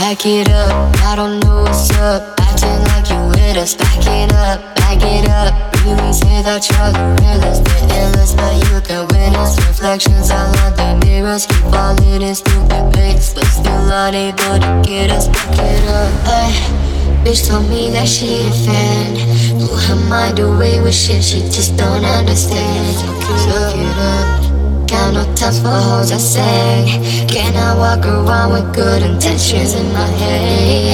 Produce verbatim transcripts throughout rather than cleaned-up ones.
back it up. I don't know what's up, acting like you with us. Back it up, back it up. Really say that you're the realest, the illest, but you can witness reflections all on the mirrors. Keep falling in stupid pics, but still unable to get us. Back it up. Ay, bitch told me that she a fan, blew her mind away with shit she just don't understand. Look it up. Got no time for hoes, I say. Can I walk around with good intentions in my head?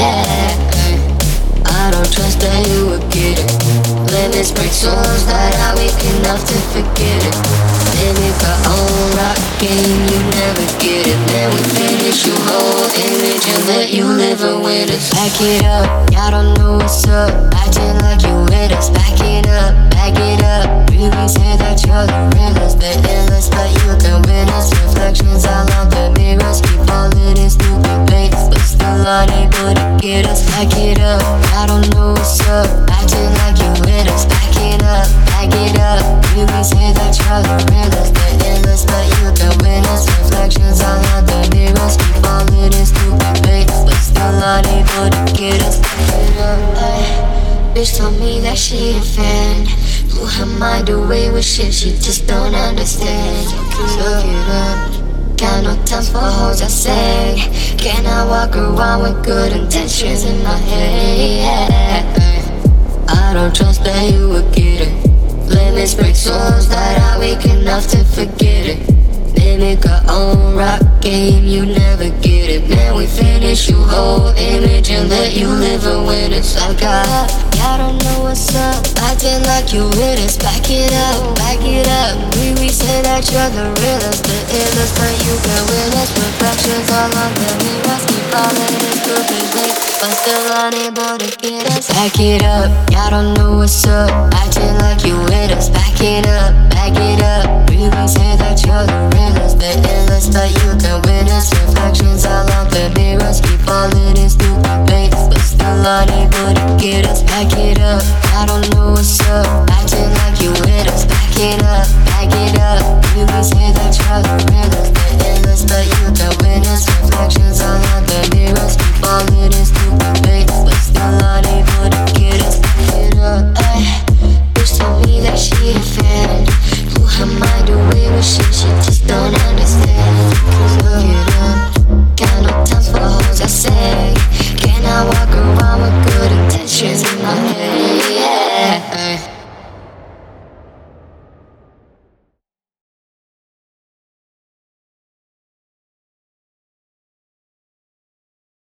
Yeah. I don't trust that you would get it. Limits break souls that are weak enough to forget it. Mimic our own rock game, you never get it. Then we finish your whole image and let you live it with us. Back it up, y'all don't know what's up, acting like you with us. Back it up, back it up. Really say that you're the realest, the illest, but you can witness reflections all on the mirrors. Keep falling in stupid baits, but still unable to get us. Back it up, I don't know what's up, acting like you with us. Back it up, back it up. Really say that you're the realest, the illest, but you can witness reflections all on the mirrors. Keep falling in stupid baits, but still unable to get us. Back it up, ay. Bitch told me that she a fan, blew her mind away with shit she just don't understand. Look it up. Got no time for hoes, I say. Can I walk around with good intentions in my head? I don't trust that you would get it. Limits break souls that are weak enough to forget it. Mimic our own rock game, you never get it. Man, we finish your whole image and let you live it with us. I got, y'all don't know what's up, acting like you with us. Back it up, back it up. We, we say that you're the realest, the illest, but you can witness reflections all on the mirrors. Keep falling in stupid ways, but still unable to get us. Back it up, y'all don't know what's up, acting like you with us. Back it up, back it up. Really say that you're the realest, the illest, but you can witness reflections all on the